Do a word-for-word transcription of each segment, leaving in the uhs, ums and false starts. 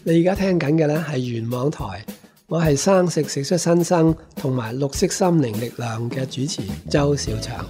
你而家聽緊嘅呢係原網台，我係生食食出新生同埋綠色心靈力量嘅主持周小祥。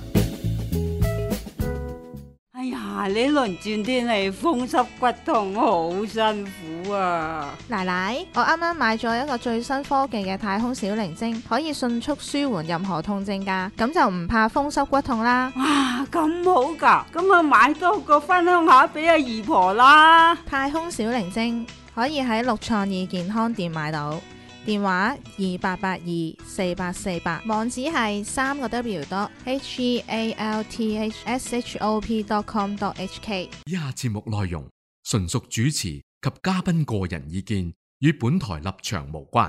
哎呀，呢輪轉天氣風濕骨痛好辛苦啊！ 奶奶，我啱啱買咗一個最新科技嘅太空小靈精，可以迅速舒緩任何痛症㗎，咁就唔怕風濕骨痛啦。 哇，咁好㗎，咁我買多個分享下俾阿姨婆啦。 太空小靈精可以喺六創意健康店買到，電話二八八二四八四八，網址係三個 W dot H E A L T H S H O P dot com dot H K。 以下節目內容純屬主持及嘉賓個人意見，與本台立場無關。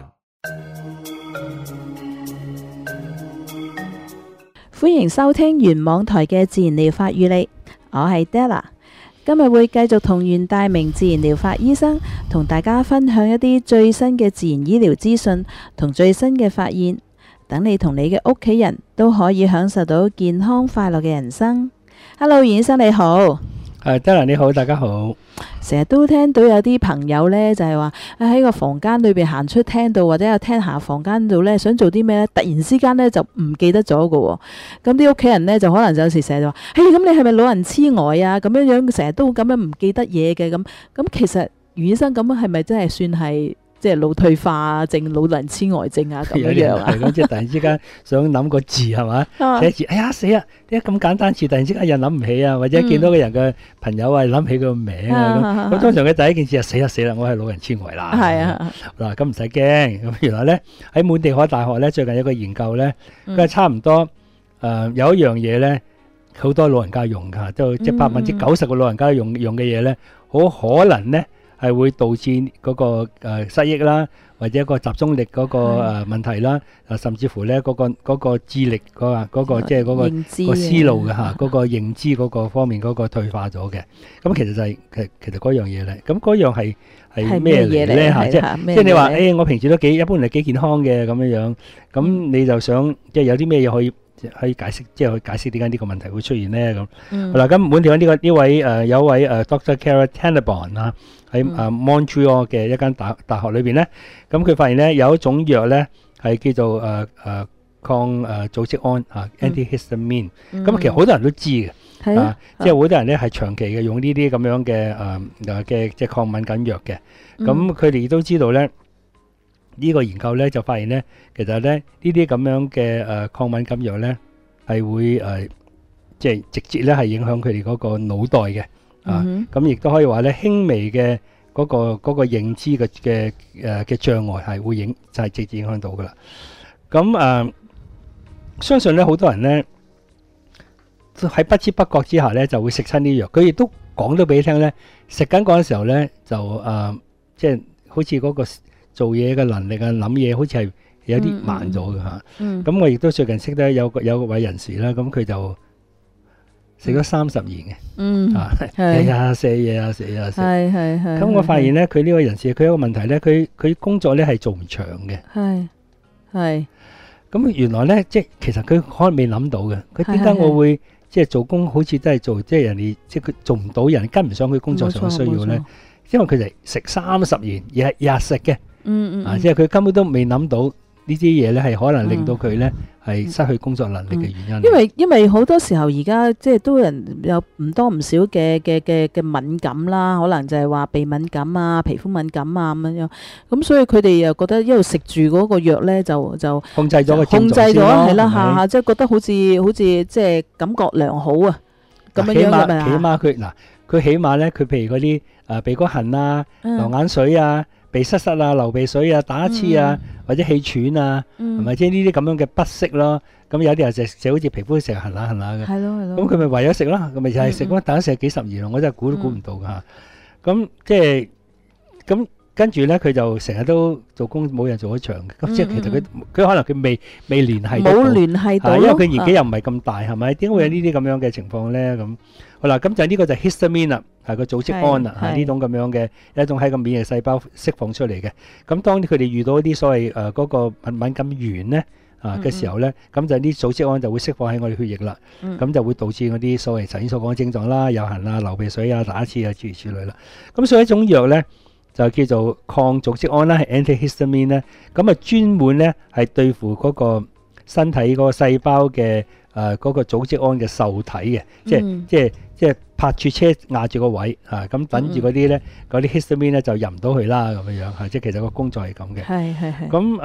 歡迎收聽原網台嘅自然療法與你，我係 Della。今日會繼續同袁大明自然療法醫生同大家分享一啲最新嘅自然醫療資訊同最新嘅發現，等你同你嘅屋企人都可以享受到健康快樂嘅人生。Hello， 袁醫生你好。 係，Della你好，大家好。 成日都聽到有啲朋友呢，就係話喺個房間裏邊行出廳度，或者有廳下房間度呢，想做啲咩呢？突然之間呢，就唔記得咗㗎。咁啲屋企人呢，就可能有時成日就話：嘿，咁你係咪老人痴呆啊？咁樣樣成日都咁樣唔記得嘢嘅咁。咁其實袁醫生咁樣係咪真係算係即係腦退化症、老人痴呆症啊咁樣樣啊？ 係咁，即係突然之間想諗個字係嘛？寫字，哎呀死啊！點解咁簡單字突然之間又諗唔起啊？或者見到個人嘅朋友啊諗起佢個名啊咁。咁通常嘅第一件事係死啦死啦，我係老人痴呆啦。係啊，嗱咁唔使驚。咁原來咧喺滿地可大學咧最近有個研究咧，佢係差唔多誒有一樣嘢咧，好多老人家用㗎，都即係百分之九十個老人家用用嘅嘢咧，好可能咧。係會導致嗰個誒失憶啦，或者個集中力嗰個誒問題啦，啊甚至乎咧嗰個嗰個智力嗰個嗰個即係嗰個個思路嘅嚇，嗰個認知嗰個方面嗰個退化咗嘅。咁其實就係其其實嗰樣嘢咧。咁嗰樣係係咩嚟咧嚇？即係即係你話誒，我平時都幾一般係幾健康嘅咁樣樣，咁你就想即係有啲咩嘢可以？可以解釋，即係去解釋點解呢個問題會出現咧咁。嗯、好啦，咁滿地可呢個呢位誒、呃、有位誒、呃、Doctor Cara Tannebaum 啊，喺誒 Montreal 嘅一間大大學裏邊咧，咁佢發現咧有一種藥咧係叫做誒誒、呃、抗誒、呃、組織胺啊 antihistamine，咁、嗯、其實好多人都知嘅，嗯、啊，即係好多人咧係長期嘅用呢啲咁樣嘅誒誒嘅即係抗敏感藥嘅，咁佢哋都知道咧。呢個研究咧就發現咧，其實咧呢啲咁樣嘅誒、呃、抗敏感藥咧係會誒、呃、即係直接咧係影響佢哋嗰個腦袋嘅啊，咁亦都可以話咧輕微嘅嗰、嗰個嗰、嗰個認知嘅嘅誒嘅障礙係會影就係、係、直接影響到噶啦。咁誒、呃、相信咧好多人咧喺不知不覺之下咧就會食親啲藥，佢亦都講咗俾你聽咧，食緊嗰陣時候咧就誒、呃、即係好似嗰、嗰個。做嘢嘅能力啊，諗嘢好似係有啲慢咗嘅嚇。咁、嗯嗯、我亦都最近識得有個有個位人士啦，咁佢就食咗三十年嘅。嗯，啊，係啊，食嘢啊，食嘢啊，食。係係係。咁我發現咧，佢呢位人士佢有個問題咧，佢佢工作咧係做唔長嘅。係係。咁原來咧，即係其實佢可能未諗到嘅。佢點解我會即係做工好似都係做即係人哋即係佢做唔到，人跟唔上佢工作上嘅需要咧？因為佢哋食三十年，日日食嘅。嗯嗯，啊，即係佢根本都未諗到呢啲嘢咧，係可能令到佢咧係失去工作能力嘅原因。 因為因為好多時候而家即係都人有唔多唔少嘅嘅嘅嘅敏感啦，可能就係話鼻敏感啊、皮膚敏感啊咁樣。咁所以佢哋又覺得一路食住嗰個藥咧，就就控制咗個控制咗係啦，下下即係覺得好似好似即係感覺良好啊咁樣樣嘅咪啊。 起碼佢嗱，佢起碼咧，佢譬如嗰啲誒鼻哥痕啊、流眼水啊。鼻塞塞啊、流鼻水啊、打刺啊，嗯、或者氣喘啊，係咪、嗯？即係呢啲咁樣嘅不適咯。咁有啲人就就好似皮膚成日痕下痕下嘅。係咯係咯。咁佢咪唯有食咯，咁咪就係食咯。等咗食幾十年咯，我真係估都估唔到㗎嚇。咁、嗯、即係咁跟住咧，佢就成日都做工冇人做得長嘅。咁、嗯、即係其實佢佢可能佢未未聯繫到。冇聯繫到。因為佢年紀又唔係咁大，係咪？點解會有呢啲咁樣嘅情況咧？咁好啦，咁就呢個就係 histamine 啦。係個組織胺啦，係呢種咁樣嘅一種喺個免疫細胞釋放出嚟嘅。咁當佢哋遇到一啲所謂誒嗰個敏敏感源咧啊嘅時候咧，咁就啲組織胺就會釋放喺我哋血液啦。咁就會導致嗰啲所謂頭先所講嘅症狀啦，有痕啊、流鼻水啊、打刺啊諸如此類啦。咁所以一種藥咧， 就叫做抗組織胺啦，係 antihistamine 咧。咁啊專門咧係對付嗰個身體嗰個細胞嘅誒嗰個組織胺嘅受體嘅，即係即係即係泊住車壓住個位啊，咁等住嗰啲咧嗰啲 histamine 咧就入唔到去啦咁樣樣嚇，即係其實個工作係咁嘅。 係係係。 咁誒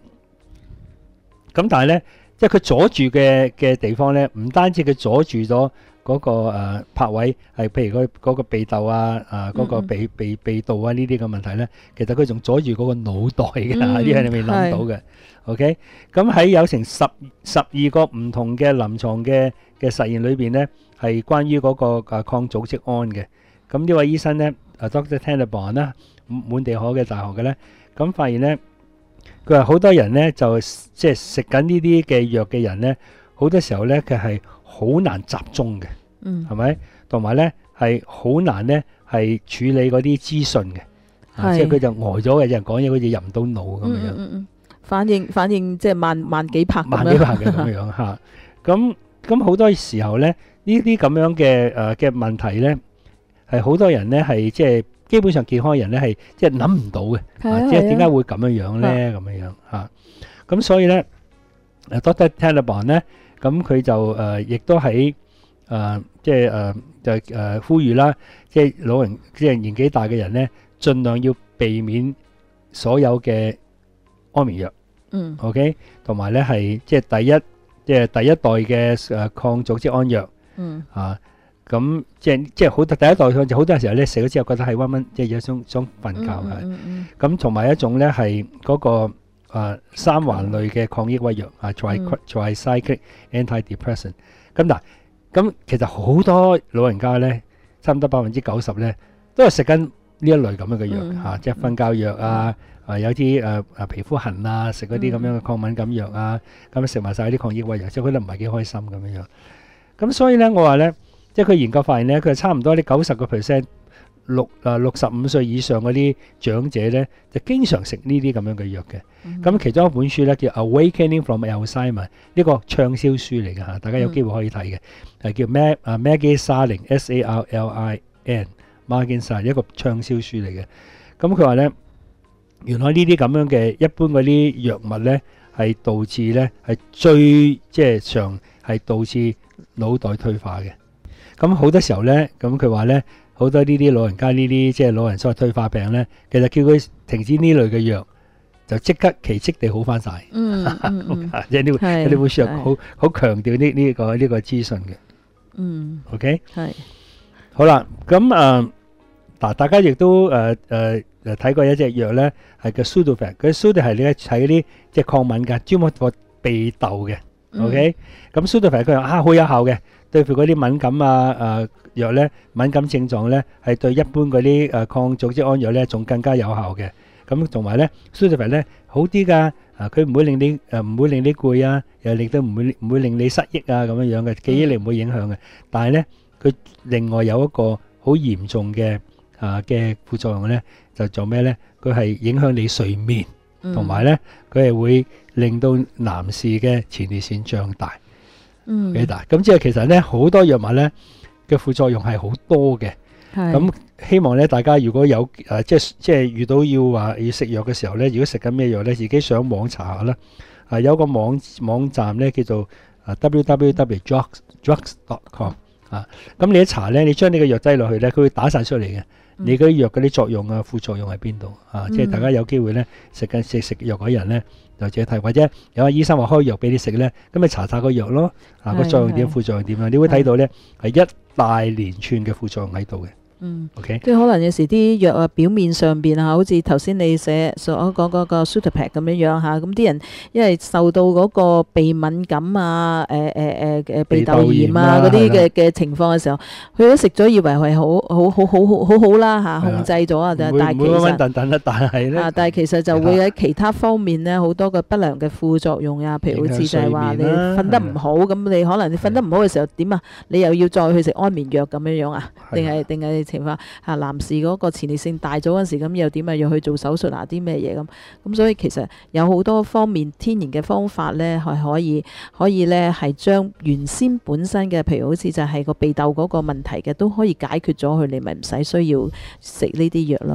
咁但係咧，即係佢阻住嘅嘅地方咧，唔單止佢阻住咗嗰個誒泊位，係譬如嗰嗰個鼻竇啊啊嗰個鼻鼻鼻道啊呢啲嘅問題咧，其實佢仲阻住嗰個腦袋嘅，呢樣你未諗到嘅。OK，咁喺有成十十二個唔同嘅臨床嘅嘅實驗裏邊咧，係關於嗰個誒抗組織胺嘅。咁呢位醫生咧，誒 Doctor Tanenbaum 啦，滿地可嘅大學嘅咧，咁發現咧，佢話好多人咧就即係食緊呢啲嘅藥嘅人咧，好多時候咧佢係好難集中嘅， 嗯， 係咪？同埋咧係好難咧係處理嗰啲資訊嘅，啊，即係佢就呆咗嘅，有人講嘢好似入唔到腦咁樣。 嗯嗯嗯，反應反應即係慢慢幾拍咁樣， 慢幾拍嘅咁樣嚇。咁咁好多時候咧，呢啲咁樣嘅誒嘅問題咧，係好多人咧係即係基本上健康人咧係即係諗唔到嘅，即係點解會咁樣樣咧咁樣樣嚇。咁所以咧，Doctor Tanenbaum咧，咁佢就誒亦都喺誒即係誒就誒呼籲啦，即係老人即係年紀大嘅人咧，盡量要避免所有嘅安眠藥。 嗯 ，OK， 同埋咧係即係第一即係第一代嘅誒抗組織胺藥。 嗯啊，咁即係即係好第一代佢就好多時候咧食咗之後覺得係溫溫，即係有想想瞓覺係。 嗯嗯咁同埋一種咧係嗰個誒三環類嘅抗抑鬱藥啊 ，tri tricyclic antidepressant。咁嗱，咁其實好多老人家咧，差唔多百分之九十咧，都係食緊呢一類咁樣嘅藥嚇，即係瞓覺藥啊，啊有啲誒誒皮膚痕啊，食嗰啲咁樣嘅抗敏感藥啊，咁食埋曬啲抗抑鬱藥，即係覺得唔係幾開心咁樣樣。咁所以咧，我話咧，即係佢研究發現咧，佢係差唔多啲九十個 percent 六啊六十五歲以上嗰啲長者咧，就經常食呢啲咁樣嘅藥嘅。咁、嗯、其中一本書咧叫《Awakening from Alzheimer》，呢個暢銷書嚟嘅嚇，大家有機會可以睇嘅，係、嗯、叫 Mag 啊 Maggie Sarling S A R L I N Maggie Sarling 一個暢銷書嚟嘅。咁佢話咧，原來呢啲咁樣嘅一般嗰啲藥物咧，係導致咧係最即係常係導致腦袋退化嘅。咁好多時候咧，咁佢話咧，好多呢啲老人家呢啲即係老人所謂退化病咧，其實叫佢停止呢類嘅藥，就即刻奇蹟地好翻晒。 嗯嗯， 即係呢呢本書好好強調呢呢個呢個資訊嘅。嗯 ，OK， 係好啦，咁啊嗱，大家亦都誒誒誒睇過一隻藥咧，係叫 Sudafed， 佢 Sudafed 係咧睇嗰啲即係抗敏嘅，專門個鼻竇嘅。OK，咁 Sudafed 佢話啊好有效嘅。對付嗰啲敏感啊誒藥咧，敏感症狀咧係對一般嗰啲誒抗組織胺藥咧仲更加有效嘅。咁同埋咧 Sudafed 咧好啲㗎，啊佢唔會令你誒唔會令你攰啊，又令到唔會唔會令你失憶啊咁樣樣嘅，記憶力唔會影響嘅。但係咧佢另外有一個好嚴重嘅啊嘅副作用咧，就做咩咧？佢係影響你睡眠，同埋咧佢係會令到男士嘅前列腺脹大。嗯，幾大咁即係其實咧好多藥物咧嘅副作用係好多嘅，咁希望咧大家如果有誒即係即係遇到要話要食藥嘅時候咧，如果食緊咩藥咧，自己上網查下啦。啊有個網網站咧叫做啊 w w w dot drugs drugs dot com 啊，咁你一查咧，你將呢個藥劑落去咧，佢會打晒出嚟嘅。你嗰啲藥嗰啲作用啊、副作用喺邊度啊？即係大家有機會咧食緊食食藥嗰人咧。就自己睇，或者有個醫生話開藥俾你食咧，咁咪查查個藥咯，啊個作用點、副作用點啊，你會睇到咧係一大連串嘅副作用喺度嘅。嗯 ，OK， 即係可能有時啲藥啊表面上邊啊，好似頭先你寫所講嗰個 Sudafed 咁樣樣嚇，咁啲人因為受到嗰個鼻敏感啊、誒誒誒誒鼻竇炎啊嗰啲嘅嘅情況嘅時候，佢都食咗以為係好好好好好好好啦嚇，控制咗啊，但係其實等等啦，但係咧， 啊，但係其實就會喺其他方面咧好多嘅不良嘅副作用啊，譬如好似就係話你瞓得唔好，咁你可能你瞓得唔好嘅時候點啊？你又要再去食安眠藥咁樣樣啊？定係定係？情況嚇，男士嗰個前列腺大咗嗰陣時，咁又點啊？要去做手術啊？啲咩嘢咁？咁所以其實有好多方面天然嘅方法咧，係可以可以咧係將原先本身嘅，譬如好似就係個鼻竇嗰個問題嘅，都可以解決咗佢，你咪唔使需要食呢啲藥咯。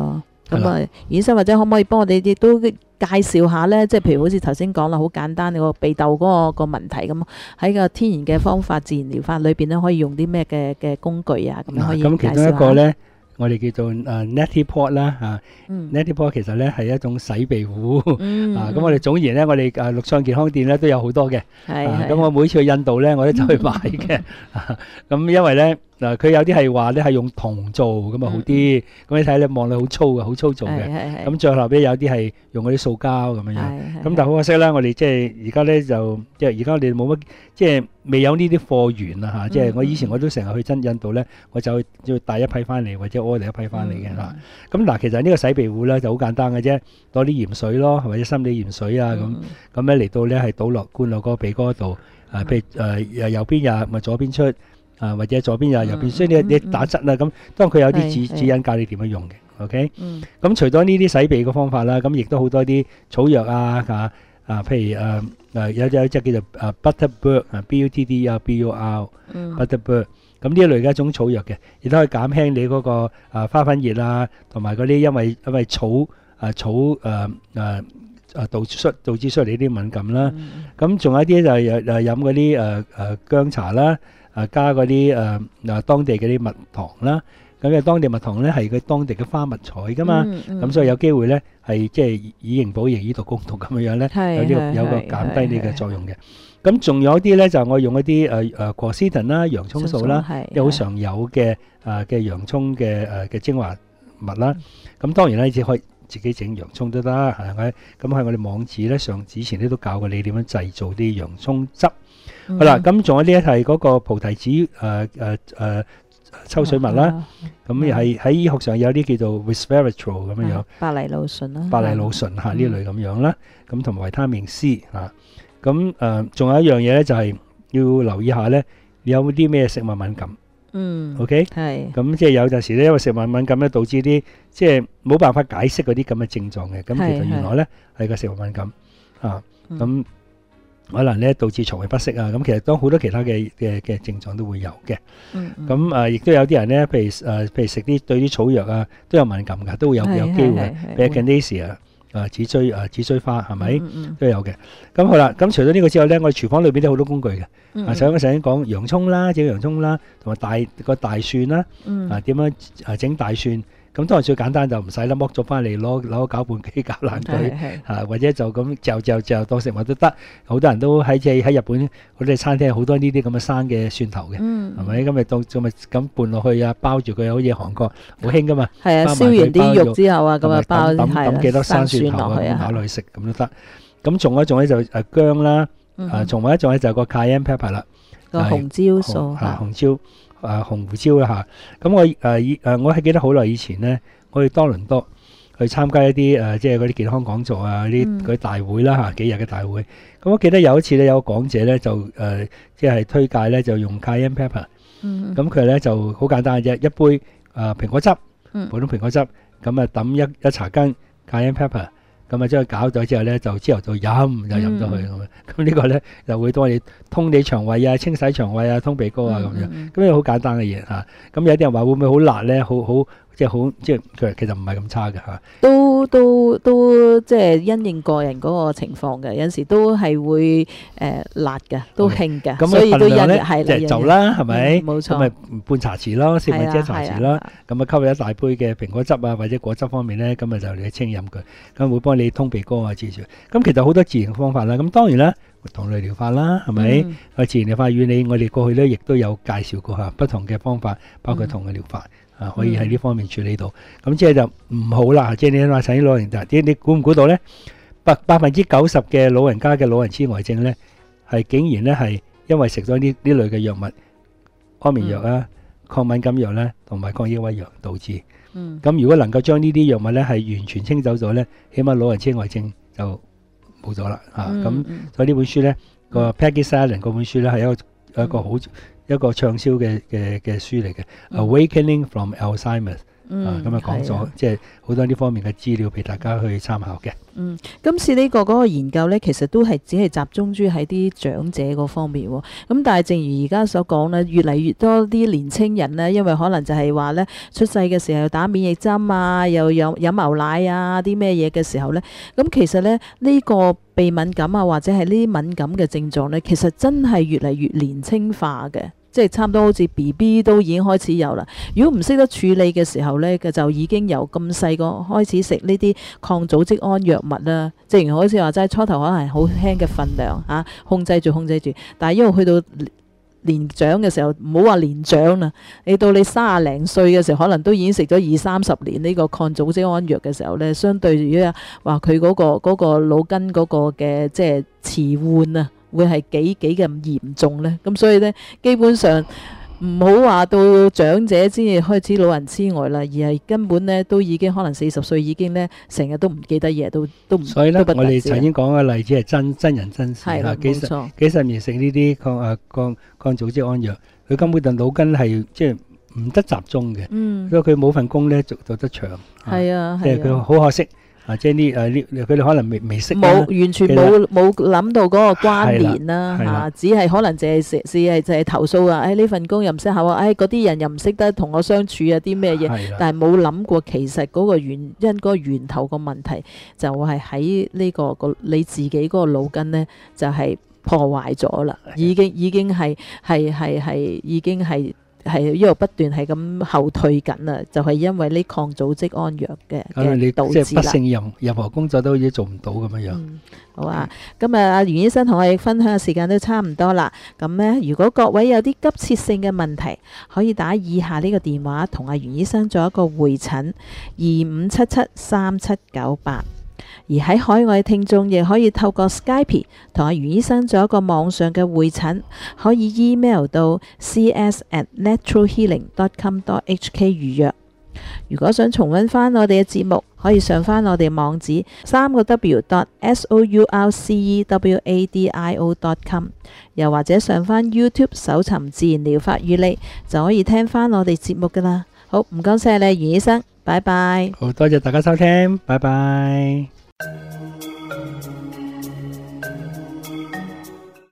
咁啊，醫生或者可唔可以幫我哋亦都介紹下咧？即係譬如好似頭先講啦，好簡單個鼻竇嗰個個問題咁，喺個天然嘅方法、自然療法裏邊咧，可以用啲咩嘅嘅工具啊？咁樣可以介紹下。 咁其中一個咧，我哋叫做誒 Neti Pot 啦嚇，Neti Pot 其實咧係一種洗鼻壺啊。咁我哋總言咧，我哋誒綠創健康店咧都有好多嘅。係咁我每次去印度咧，我都走去買嘅。咁因為咧。嗱，佢有啲係話咧係用銅做咁啊好啲，咁你睇你望落好粗嘅，好粗糙嘅。咁最後邊有啲係用嗰啲塑膠咁樣樣。咁但係好可惜啦，我哋即係而家咧就即係而家我哋冇乜即係未有呢啲貨源啊嚇。即係我以前我都成日去真印度咧，我就要帶一批翻嚟或者order一批翻嚟嘅嚇。咁嗱，其實呢個洗鼻壺咧就好簡單嘅啫，攞啲鹽水咯，或者生理鹽水啊咁，咁咧嚟到咧係倒落灌落個鼻哥度，啊譬如誒右邊入咪左邊出。啊，或者左邊又右邊，所以你你打側啦，咁當佢有啲指指引教你點樣用嘅 ，OK？咁除咗呢啲洗鼻嘅方法啦，咁亦都好多啲草藥啊，嚇啊，譬如誒誒有有隻叫做誒 Butterbird 啊 ，B U T D 啊 B U R，Butterbird，咁呢一類嘅一種草藥嘅，亦都可以減輕你嗰個誒花粉熱啊，同埋嗰啲因為因為草誒草誒誒誒導出導致出嚟啲敏感啦。咁仲有一啲就係誒飲嗰啲誒誒薑茶啦。啊，加嗰啲誒嗱當地嗰啲蜜糖啦，咁嘅當地蜜糖咧係佢當地嘅花蜜採噶嘛，咁所以有機會咧係即係以形補形、以毒攻毒咁樣樣咧，有呢個有個減低呢個作用嘅。咁仲有啲咧就我用一啲誒誒果絲藤啦、洋葱素啦，有好常有嘅誒嘅洋葱嘅誒嘅精華物啦。咁當然咧，你只可以自己整洋葱都得，係咪？咁喺我哋網址咧上之前咧都教過你點樣製造啲洋葱汁。好啦，咁仲有呢一係嗰個菩提子誒誒誒抽水蜜啦，咁又係喺醫學上有啲叫做 resveratrol 咁樣樣， 白藜蘆醇啦， 白藜蘆醇嚇呢類咁樣啦，咁同埋維他命 C 嚇，咁誒仲有一樣嘢咧就係要留意下咧，你有冇啲咩食物敏感？嗯 ，OK，係，咁即係有陣時咧，因為食物敏感咧，導致啲即係冇辦法解釋嗰啲咁嘅症狀嘅，咁其實原來咧係個食物敏感啊，咁。可能咧導致腸胃不適啊，咁其實當好多其他嘅嘅嘅症狀都會有嘅。咁誒，亦都有啲人咧，譬如誒，譬如食啲對啲草藥啊，都有敏感㗎，都會有有機會。譬如 Echinacea 啊，紫錐啊，紫錐花係咪都有嘅？咁好啦，咁除咗呢個之外咧，我哋廚房裏邊都好多工具嘅。啊，首先我首先講洋葱啦，整洋葱啦，同埋大個大蒜啦。啊，點樣啊整大蒜？咁當然最簡單就唔使啦，剝咗翻嚟攞攞個攪拌機攪爛佢嚇，或者就咁嚼嚼嚼當食物都得。好多人都喺即係喺日本嗰啲餐廳好多呢啲咁嘅生嘅蒜頭嘅，係咪？咁咪當咁咪咁拌落去啊，包住佢，好似韓國好興噶嘛。係啊，燒完啲肉之後啊，咁啊包抌抌幾多生蒜頭啊，咬落去食咁都得。咁仲有一種咧就誒薑啦，啊，仲有一種咧就個 cayenne pepper 啦，個紅椒素嚇，紅椒。啊，紅胡椒啦嚇，咁我誒以誒我係記得好耐以前咧，我去多倫多去參加一啲誒即係嗰啲健康講座啊，啲嗰啲大會啦嚇，幾日嘅大會。咁我記得有一次咧，有個講者咧就誒即係推介咧就用 cayenne pepper，咁佢咧就好簡單嘅啫，一杯誒蘋果汁，普通蘋果汁，咁啊揼一一茶羹 cayenne pepper。咁啊，將佢攪咗之後咧，就朝頭早飲就飲咗佢咁樣。咁呢個咧就會幫你通你腸胃啊、清洗腸胃啊、通鼻哥啊咁樣。咁呢個好簡單嘅嘢嚇。咁有啲人話會唔會好辣咧？好好即係好即係佢其實唔係咁差嘅嚇。都都都即係因應個人嗰個情況嘅，有陣時都係會誒辣嘅，都興嘅。所以都因係即係就啦，係咪？冇錯。咁咪半茶匙咯，四分之一茶匙啦。咁啊，溝入一大杯嘅蘋果汁啊，或者果汁方面咧，咁啊就你清飲佢，咁會幫你通鼻哥啊，治療。咁其實好多自然嘅方法啦。咁當然啦，同類療法啦，係咪？啊，自然療法與你我哋過去咧，亦都有介紹過嚇不同嘅方法，包括同嘅療法。啊，可以喺呢方面處理到，咁即係就唔好啦。即係你話睇老人家，啲你估唔估到咧？百百分之九十嘅老人家嘅老人痴呆症咧，係竟然咧係因為食咗呢呢類嘅藥物，安眠藥啊、抗敏感藥咧，同埋抗抑鬱藥導致。嗯。咁如果能夠將呢啲藥物咧係完全清走咗咧，起碼老人痴呆症就冇咗啦。嚇，咁所以呢本書咧個 Peggy Sallen 嗰本書咧係一個一個好。一個暢銷嘅嘅嘅書嚟嘅，Awakening from Alzheimer's 嗯啊，咁啊講咗係啊即係好多呢方面嘅資料俾大家去參考嘅。 嗯，今次呢個嗰個研究呢，其實都係只係集中於喺啲長者嗰方面喎。咁但係正如而家所講呢，越嚟越多啲年青人呢，因為可能就係話呢，出世嘅時候打免疫針啊，又有飲牛奶啊，啲咩嘢嘅時候呢，咁其實呢，呢個鼻敏感啊，或者係呢啲敏感嘅症狀呢，其實真係越嚟越年青化嘅。即係差唔多好似 B B 都已經開始有啦。如果唔識得處理嘅時候呢，佢就已經由咁細個開始食呢啲抗組織胺藥物啦。正如好似話齋，初頭可能係好輕嘅份量嚇、啊，控制住控制住。但係因為去到年長嘅時候，唔好話年長啦，你到你三廿零歲嘅時候，可能都已經食咗二三十年呢個抗組織胺藥嘅時候呢，相對於話佢嗰個嗰、嗰個腦筋嗰個嘅即係遲緩啊，會係幾幾咁嚴重呢？咁所以呢，基本上唔好話到長者先至開始老人痴呆啦，而係根本呢都已經可能四十歲已經呢成日都唔記得嘢，都都唔。所以呢，我哋曾經講嘅例子係真真人真事嚇， 幾十幾十年食呢啲抗啊抗抗組織胺藥，佢根本就腦筋係即係唔得集中嘅， 嗯， 所以佢冇份工呢做做得長。 係啊， 即係佢好可惜。啊！即係呢誒呢，佢哋可能未未識， 冇完全冇冇諗到嗰個關聯啦嚇，只係可能淨係食，只係就係投訴啊！誒呢份工又唔適合啊！誒嗰啲人又唔識得同我相處啊！啲咩嘢？但係冇諗過其實嗰個原因、嗰個源頭個問題就係喺呢個個你自己嗰個腦筋呢，就係破壞咗啦，已經已經係係係係已經係。係一路不斷係咁後退緊啦，就係、是、因為呢抗組織胺藥嘅嘅導致啦。 即係不勝任任何工作都已經做唔到咁樣樣。 嗯，好啊，今日阿袁醫生同我哋分享嘅時間都差唔多啦。咁呢，如果各位有啲急切性嘅問題，可以打以下呢個電話同阿袁醫生做一個會診，二五七七三七九八。而喺海外嘅聽眾亦可以透過 Skype 同阿袁醫生做一個網上嘅會診，可以 email 到 c s at natural healing dot com dot h k 預約。如果想重溫翻我哋嘅節目，可以上翻我哋網址三個 w dot s o u r c e w a d i o dot com， 又或者上翻 YouTube 搜尋自然療法與你，就可以聽翻我哋節目噶啦。好，唔該晒你，袁醫生，拜拜。 好多謝大家收聽，拜拜。